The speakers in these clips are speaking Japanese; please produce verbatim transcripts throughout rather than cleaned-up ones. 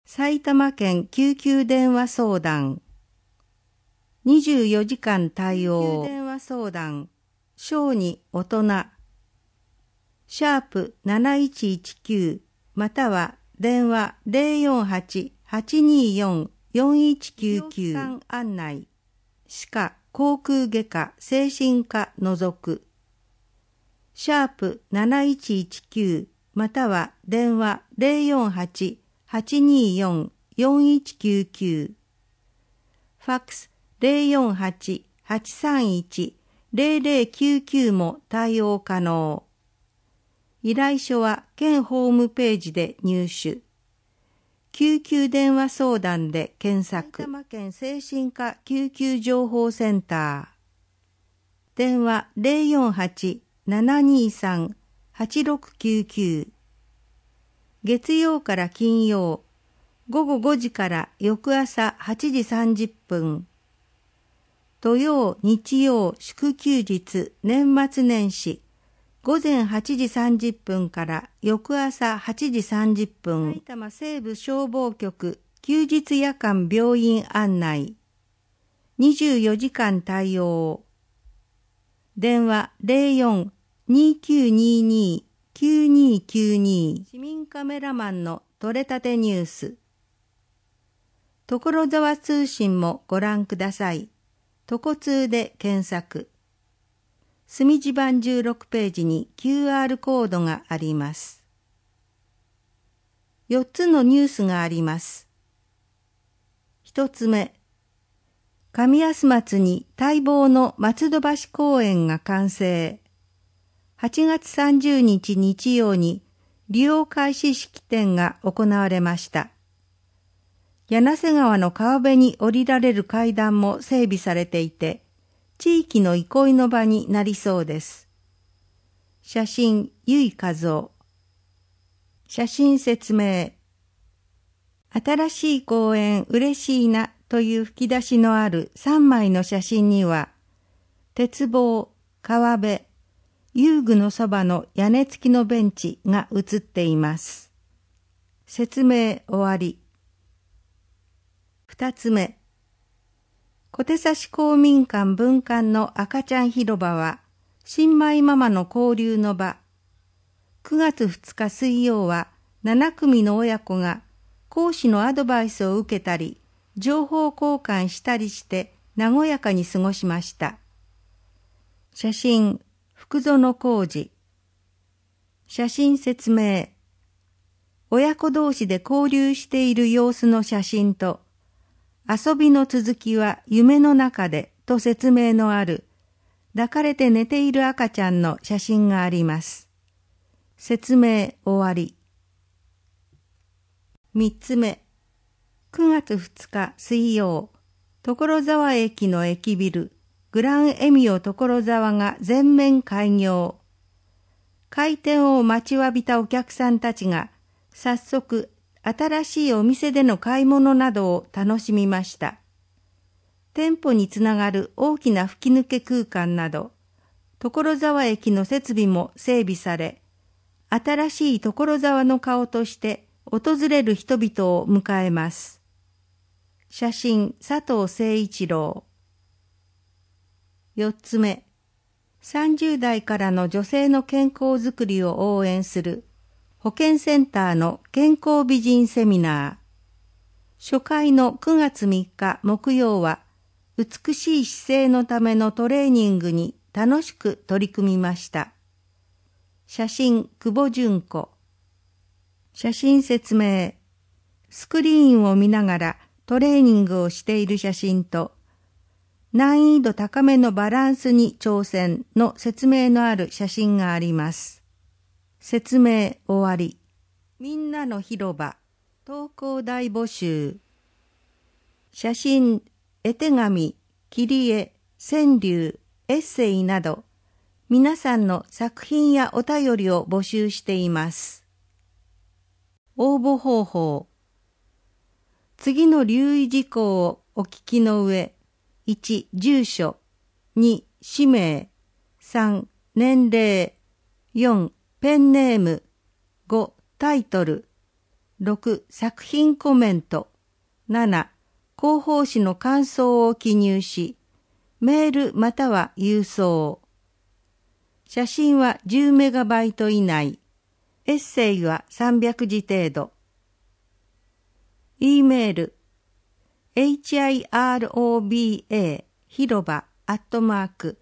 埼玉県救急電話相談。にじゅうよじかん対応。救急電話相談。小児大人。シャープなないちいちきゅうまたは電話 ゼロよんはち はちにーよん よんいちきゅうきゅう。案内。歯科、口腔外科、精神科除く。シャープなないちいちきゅうまたは電話 ゼロよんはち はちにーよん よんいちきゅうきゅう。ファックスゼロよんはち はちさんいち ゼロゼロきゅうきゅうも対応可能。依頼書は県ホームページで入手。救急電話相談で検索。埼玉県精神科救急情報センター。電話ゼロよんはち ななにーさん はちろくきゅうきゅう。月曜から金曜、ごごごじから翌朝はちじさんじゅっぷん。土曜、日曜、祝休日、年末年始、ごぜんはちじさんじゅっぷんから翌朝はちじさんじゅっぷん。埼玉西部消防局休日夜間病院案内。にじゅうよじかん対応。電話ゼロよん にーきゅうにーにー きゅうにーきゅうにー。市民カメラマンの取れたてニュース。所沢通信もご覧ください。とこ通で検索。墨字版じゅうろくページに キューアール コードがあります。よっつのニュースがあります。ひとつめ、上安松に待望の松戸橋公園が完成。はちがつさんじゅうにち日曜に利用開始式典が行われました。柳瀬川の川辺に降りられる階段も整備されていて、地域の憩いの場になりそうです。写真、由井和夫。写真説明。新しい公園嬉しいなという吹き出しのあるさんまいの写真には、鉄棒、川辺、遊具のそばの屋根付きのベンチが写っています。説明終わり。二つ目。小手指公民館分館の赤ちゃん広場は、新米ママの交流の場。くがつふつか水曜は、ななくみの親子が講師のアドバイスを受けたり、情報交換したりして和やかに過ごしました。写真、福園浩二。写真説明。親子同士で交流している様子の写真と、遊びの続きは夢の中でと説明のある、抱かれて寝ている赤ちゃんの写真があります。説明終わり。三つ目。くがつふつか水曜、所沢駅の駅ビル、グランエミオ所沢が全面開業。開店を待ちわびたお客さんたちが、早速、新しいお店での買い物などを楽しみました。店舗につながる大きな吹き抜け空間など、所沢駅の設備も整備され、新しい所沢の顔として訪れる人々を迎えます。写真、佐藤誠一郎。四つ目、さんじゅうだいからの女性の健康づくりを応援する保健センターの健康美人セミナー。初回のくがつみっか木曜は、美しい姿勢のためのトレーニングに楽しく取り組みました。写真、久保純子。写真説明。スクリーンを見ながらトレーニングをしている写真と、難易度高めのバランスに挑戦の説明のある写真があります。説明終わり。みんなの広場、投稿大募集。写真、絵手紙、切り絵、川柳、エッセイなど、皆さんの作品やお便りを募集しています。応募方法。次の留意事項をお聞きの上、いち、住所、に、氏名、さん、年齢、よん、ペンネーム、ご、タイトル、 ろく、作品コメント。なな、広報誌の感想を記入し、メールまたは郵送。写真はじゅうメガバイト以内。エッセイはさんびゃくじ程度。E メール hiroba 広場アットマーク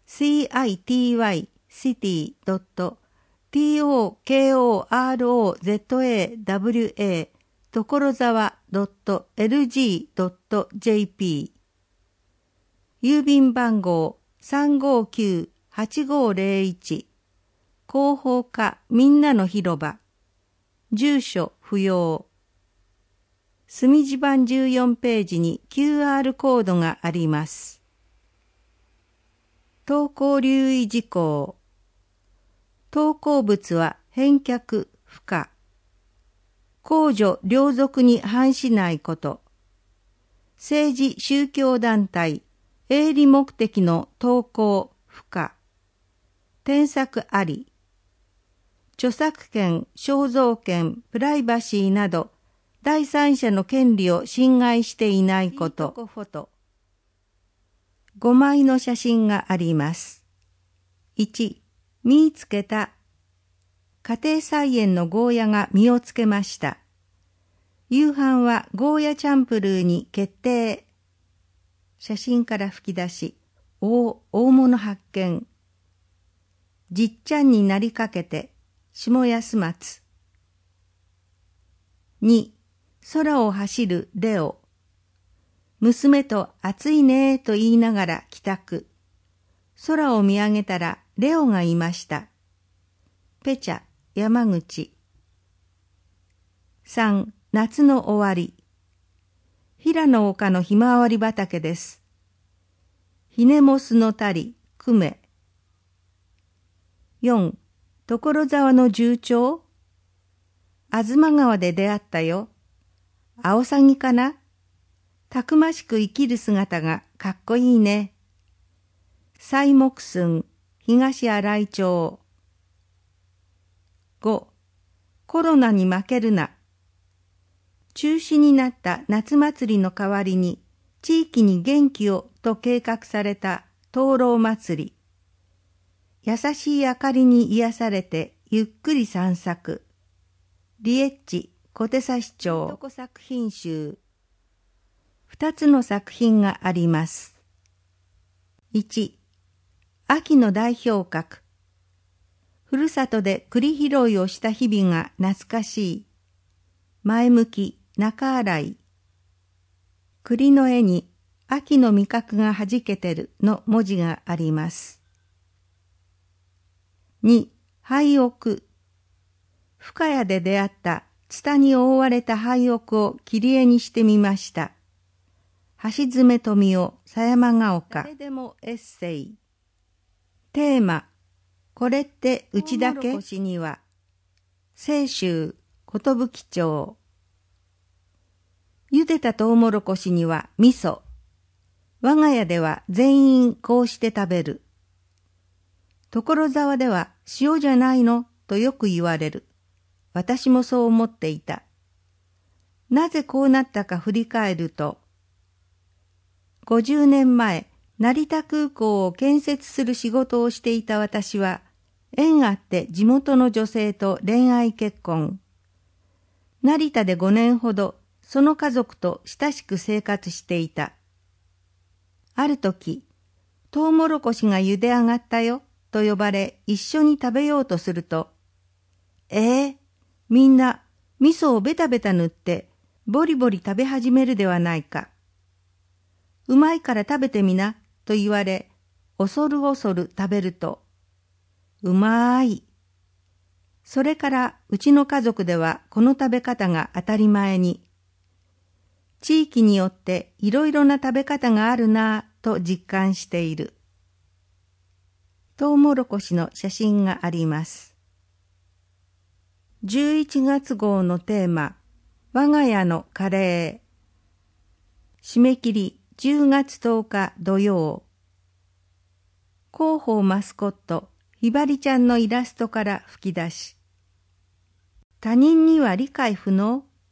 city.city.tokorozawa 所沢 .lg.jp 郵便番号 さんごきゅうはちごゼロいち 広報課みんなの広場住所不要墨字版じゅうよんページに キューアール コードがあります。投稿留意事項。投稿物は返却不可。公序良俗に反しないこと。政治宗教団体、営利目的の投稿不可。添削あり。著作権、肖像権、プライバシーなど、第三者の権利を侵害していないこと。ごまいの写真があります。いち、見つけた。家庭菜園のゴーヤが実をつけました。夕飯はゴーヤチャンプルーに決定。写真から吹き出し、お、大物発見。じっちゃんになりかけて、下安松。に、空を走るレオ。娘と暑いねと言いながら帰宅。空を見上げたらレオがいました。ペチャ、山口。さん、夏の終わり。平野岡のひまわり畑です。ひねもすのたり、くめ。よん、所沢の重町。あずま川で出会ったよ。アオサギかな？たくましく生きる姿がかっこいいね。西木寸、東新井町。ご、コロナに負けるな。中止になった夏祭りの代わりに、地域に元気をと計画された灯籠祭り。優しい明かりに癒されてゆっくり散策。リエッジ小手指町作品集。二つの作品があります。いち、秋の代表格。ふるさとで栗拾いをした日々が懐かしい。前向き、中洗い。栗の絵に秋の味覚がはじけてるの文字があります。に、廃屋。深谷で出会ったツタに覆われた廃屋を切り絵にしてみました。橋爪富夫、狭山が丘。誰でもエッセイ。テーマ、これってうちだけ？トウモロコシには、清州、寿町。茹でたトウモロコシには味噌。我が家では全員こうして食べる。所沢では塩じゃないのとよく言われる。私もそう思っていた。なぜこうなったか振り返ると、ごじゅうねんまえ、成田空港を建設する仕事をしていた私は、縁あって地元の女性と恋愛結婚。成田でごねんほど、その家族と親しく生活していた。ある時、トウモロコシが茹で上がったよ、と呼ばれ一緒に食べようとすると、えー、みんな味噌をベタベタ塗ってボリボリ食べ始めるではないか。うまいから食べてみな、と言われ、恐る恐る食べると、うまーい。それからうちの家族ではこの食べ方が当たり前に。地域によっていろいろな食べ方があるなぁと実感している。トウモロコシの写真があります。じゅういちがつ号のテーマ、我が家のカレー。締め切りじゅうがつとおか土曜。広報マスコット、ひばりちゃんのイラストから吹き出し。他人には理解不能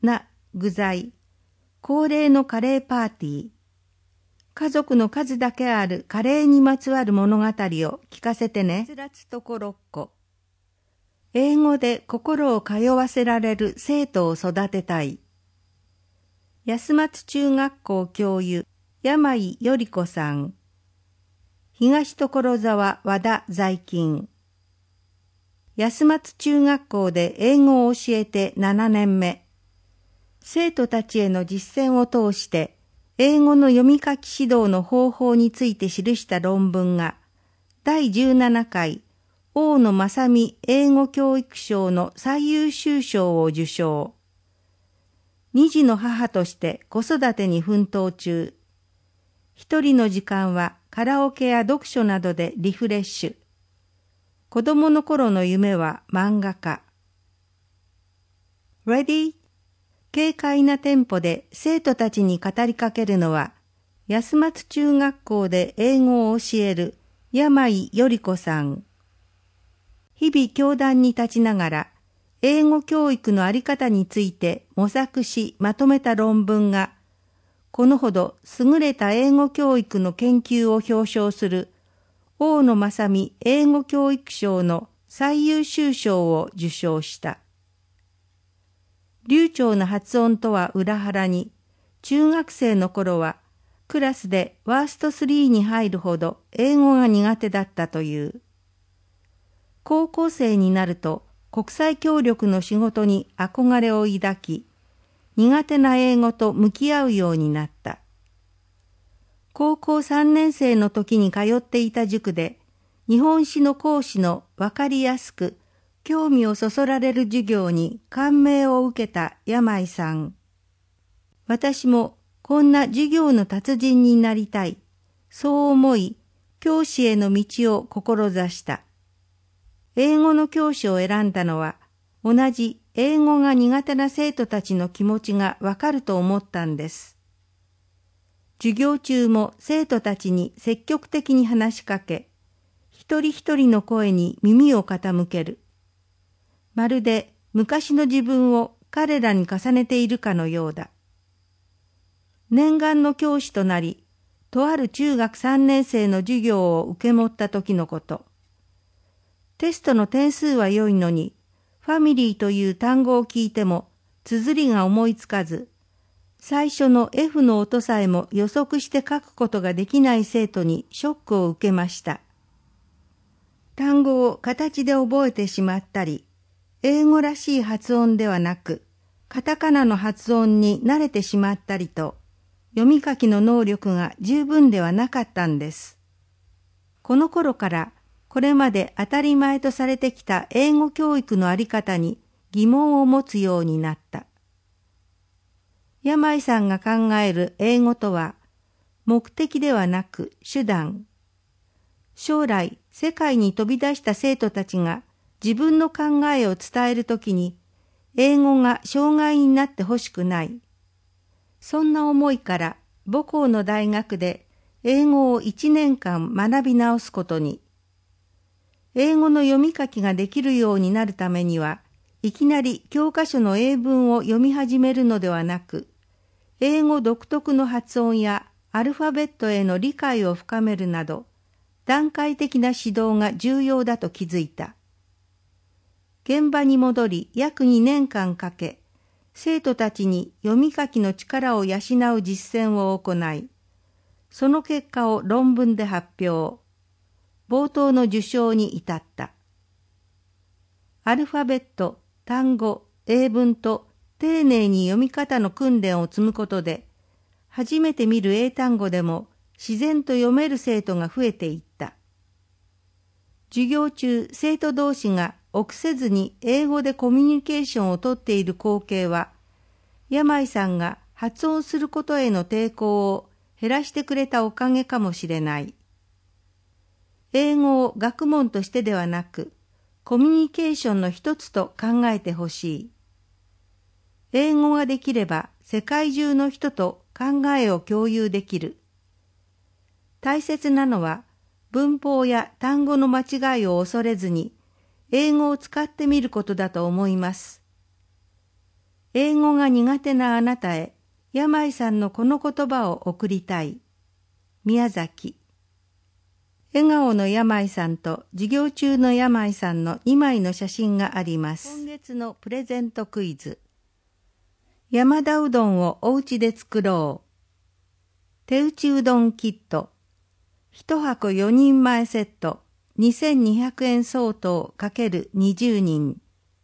な具材、恒例のカレーパーティー、家族の数だけあるカレーにまつわる物語を聞かせてね。つらつところっこ。英語で心を通わせられる生徒を育てたい。安松中学校教諭、山井より子さん。東所沢和田在勤。安松中学校で英語を教えてななねんめ。生徒たちへの実践を通して、英語の読み書き指導の方法について記した論文が、だいじゅうななかい、大野正美英語教育賞の最優秀賞を受賞。二児の母として子育てに奮闘中。一人の時間はカラオケや読書などでリフレッシュ。子供の頃の夢は漫画家。Ready? 軽快なテンポで生徒たちに語りかけるのは、安松中学校で英語を教える山井より子さん。日々教壇に立ちながら、英語教育のあり方について模索しまとめた論文が、このほど優れた英語教育の研究を表彰する大野正美英語教育賞の最優秀賞を受賞した。流暢な発音とは裏腹に、中学生の頃はクラスでワーストスリーに入るほど英語が苦手だったという。高校生になると国際協力の仕事に憧れを抱き、苦手な英語と向き合うようになった。高校さんねん生の時に通っていた塾で、日本史の講師のわかりやすく、興味をそそられる授業に感銘を受けた山井さん。私もこんな授業の達人になりたい。そう思い、教師への道を志した。英語の教師を選んだのは、同じ英語が苦手な生徒たちの気持ちがわかると思ったんです。授業中も生徒たちに積極的に話しかけ、一人一人の声に耳を傾ける。まるで昔の自分を彼らに重ねているかのようだ。念願の教師となり、とある中学さんねん生の授業を受け持った時のこと。テストの点数は良いのに、ファミリーという単語を聞いても、綴りが思いつかず、最初の F の音さえも予測して書くことができない生徒にショックを受けました。単語を形で覚えてしまったり、英語らしい発音ではなく、カタカナの発音に慣れてしまったりと、読み書きの能力が十分ではなかったんです。この頃から、これまで当たり前とされてきた英語教育のあり方に疑問を持つようになった。山井さんが考える英語とは、目的ではなく手段。将来、世界に飛び出した生徒たちが自分の考えを伝えるときに、英語が障害になってほしくない。そんな思いから母校の大学で英語をいちねんかん学び直すことに。英語の読み書きができるようになるためには、いきなり教科書の英文を読み始めるのではなく、英語独特の発音やアルファベットへの理解を深めるなど、段階的な指導が重要だと気づいた。現場に戻り約にねんかんかけ、生徒たちに読み書きの力を養う実践を行い、その結果を論文で発表。冒頭の受賞に至った。アルファベット、単語、英文と丁寧に読み方の訓練を積むことで、初めて見る英単語でも自然と読める生徒が増えていった。授業中、生徒同士が臆せずに英語でコミュニケーションをとっている光景は、山井さんが発音することへの抵抗を減らしてくれたおかげかもしれない。英語を学問としてではなく、コミュニケーションの一つと考えてほしい。英語ができれば世界中の人と考えを共有できる。大切なのは文法や単語の間違いを恐れずに英語を使ってみることだと思います。 英語が苦手なあなたへ、病さんのこの言葉を送りたい。宮崎。笑顔の病さんと授業中の病さんのにまいの写真があります。今月のプレゼントクイズ。山田うどんをお家で作ろう。手打ちうどんキット。一箱よにんまえセットにせんにひゃくえん相当 ×にじゅう 人。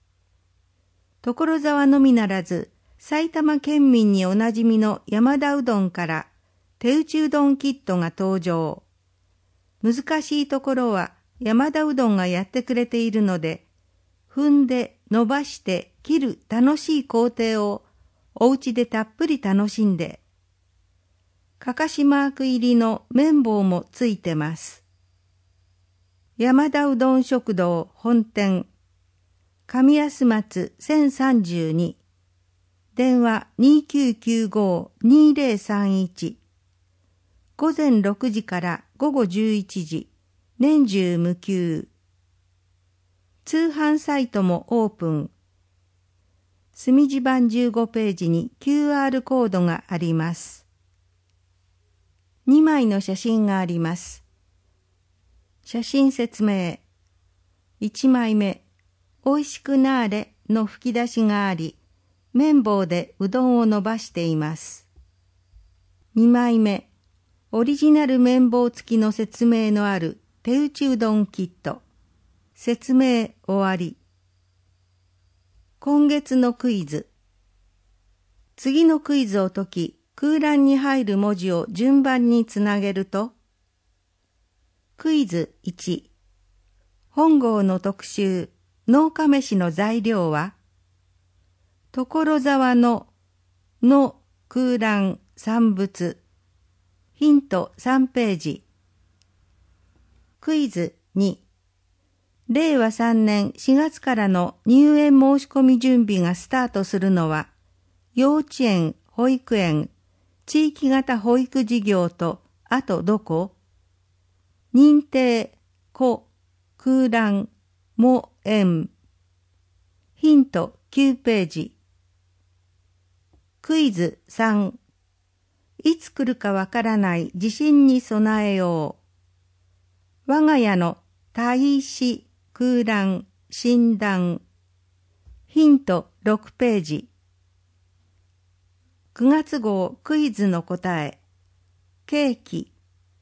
所沢のみならず、埼玉県民におなじみの山田うどんから手打ちうどんキットが登場。難しいところは山田うどんがやってくれているので、踏んで伸ばして切る楽しい工程をお家でたっぷり楽しんで、かかしマーク入りの綿棒もついてます。山田うどん食堂本店、上安松せんさんじゅうに、電話 にきゅうきゅうご にぜろさんいち、午前ろくじから午後じゅういちじ、年中無休。通販サイトもオープン。墨字版じゅうごページに キューアール コードがあります。にまいの写真があります。写真説明。いちまいめ、おいしくなーれの吹き出しがあり、綿棒でうどんを伸ばしています。にまいめ、オリジナル綿棒付きの説明のある手打ちうどんキット。説明終わり。今月のクイズ。次のクイズを解き、空欄に入る文字を順番につなげると、クイズいち。本号の特集、農家飯の材料は、所沢の、の空欄産物。ヒントさんページ。クイズに。れいわさんねんしがつからの入園申し込み準備がスタートするのは、幼稚園、保育園、地域型保育事業と、あとどこ？認定、子、空欄、も、園。ヒントきゅうページ。クイズさん。いつ来るかわからない地震に備えよう。我が家の大死、空欄、診断。ヒントろくページ。くがつ号クイズの答え。ケーキ。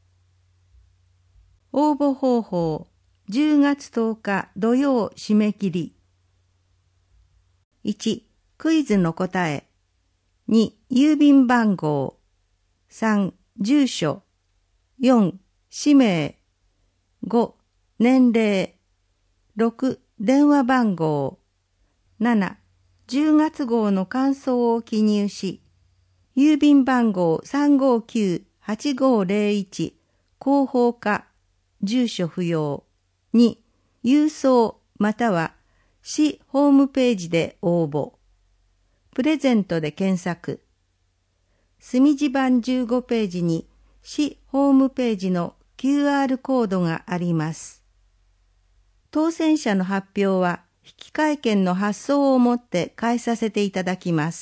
応募方法。じゅうがつとおか土曜締め切り。いち. クイズの答え。に. 郵便番号。さん. 住所。よん. 氏名。ご. 年齢。ろく. 電話番号。なな. じゅうがつ号の感想を記入し、郵便番号 さんごきゅうはちごぜろいち 広報課、住所不要。に. 郵送または市ホームページで応募。プレゼントで検索。墨字版じゅうごページに市ホームページの キューアール コードがあります。当選者の発表は引換券の発送をもって返させていただきます。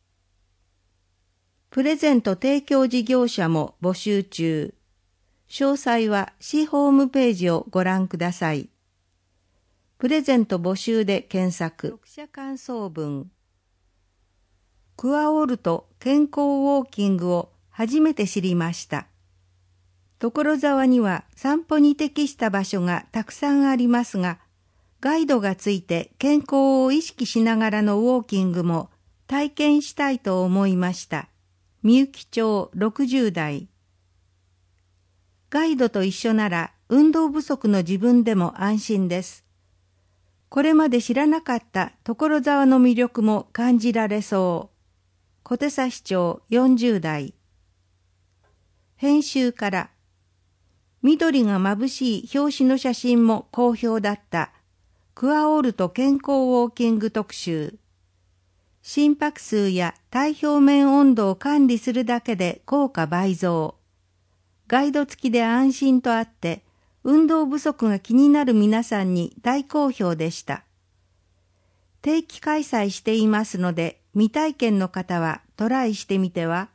プレゼント提供事業者も募集中。詳細は市ホームページをご覧ください。プレゼント募集で検索。読者感想文。クワオルト健康ウォーキングを初めて知りました。所沢には散歩に適した場所がたくさんありますが、ガイドがついて健康を意識しながらのウォーキングも体験したいと思いました。みゆき町ろくじゅう代。ガイドと一緒なら運動不足の自分でも安心です。これまで知らなかった所沢の魅力も感じられそう。小手指町よんじゅう代。編集から、緑が眩しい表紙の写真も好評だったクワオルト健康ウォーキング特集。心拍数や体表面温度を管理するだけで効果倍増。ガイド付きで安心とあって、運動不足が気になる皆さんに大好評でした。定期開催していますので、 未体験の方はトライしてみては。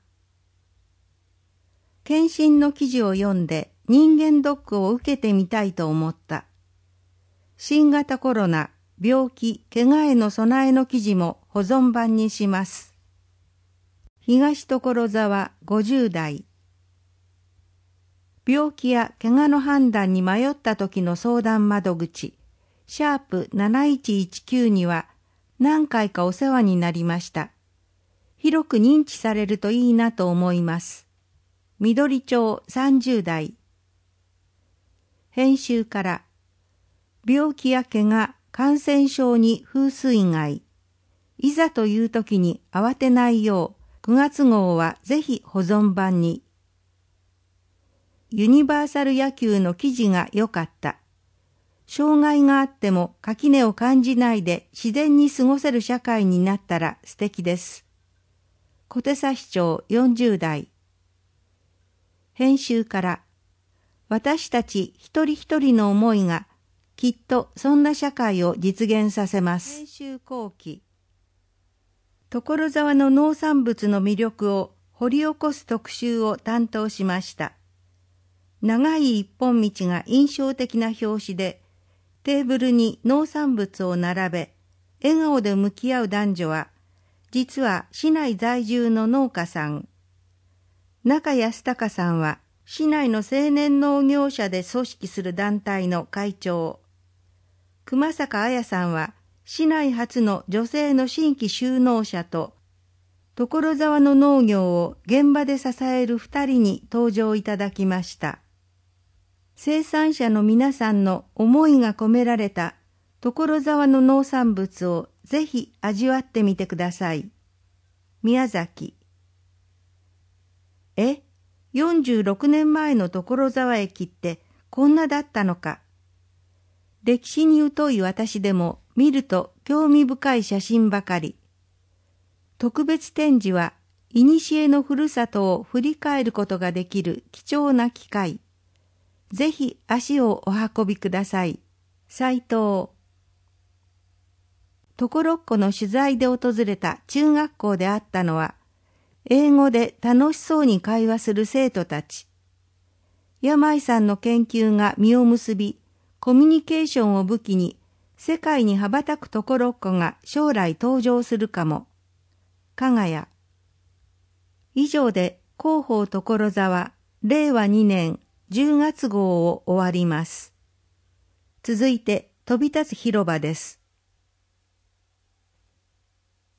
検診の記事を読んで人間ドックを受けてみたいと思った。新型コロナ、病気、怪我への備えの記事も保存版にします。東所沢ごじゅう代。病気や怪我の判断に迷った時の相談窓口、シャープなないちいちきゅうには何回かお世話になりました。広く認知されるといいなと思います。緑町さんじゅう代。編集から、病気や怪我、感染症に風水害。いざという時に慌てないよう、くがつ号はぜひ保存版に。ユニバーサル野球の記事が良かった。障害があっても垣根を感じないで自然に過ごせる社会になったら素敵です。小手佐市長よんじゅう代。編集から、私たち一人一人の思いがきっとそんな社会を実現させます。編集後期。所沢の農産物の魅力を掘り起こす特集を担当しました。長い一本道が印象的な表紙で、テーブルに農産物を並べ、笑顔で向き合う男女は、実は市内在住の農家さん。中安隆さんは、市内の青年農業者で組織する団体の会長。熊坂彩さんは、市内初の女性の新規就農者と、所沢の農業を現場で支える二人に登場いただきました。生産者の皆さんの思いが込められた所沢の農産物をぜひ味わってみてください。宮崎。え、よんじゅうろくねんまえの所沢駅ってこんなだったのか。歴史に疎い私でも見ると興味深い写真ばかり。特別展示は古のふるさとを振り返ることができる貴重な機会。ぜひ足をお運びください。斉藤。所っ子の取材で訪れた中学校であったのは、英語で楽しそうに会話する生徒たち。山井さんの研究が実を結び、コミュニケーションを武器に、世界に羽ばたく所っ子が将来登場するかも。加賀谷。以上で広報所沢、れいわにねんじゅうがつ号を終わります。続いて飛び立つ広場です。